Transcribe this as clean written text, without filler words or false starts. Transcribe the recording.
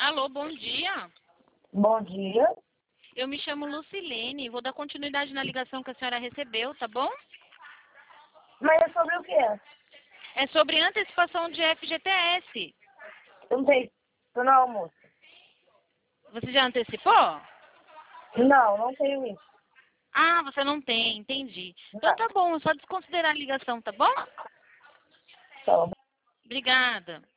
Alô, bom dia. Bom dia. Eu me chamo Lucilene. Vou dar continuidade na ligação que a senhora recebeu, tá bom? Mas é sobre o quê? É sobre antecipação de FGTS. Eu não sei. Tô no almoço. Você já antecipou? Não, não tenho isso. Ah, você não tem, entendi. Então Não. tá bom, é só desconsiderar a ligação, tá bom? Tá bom. Obrigada.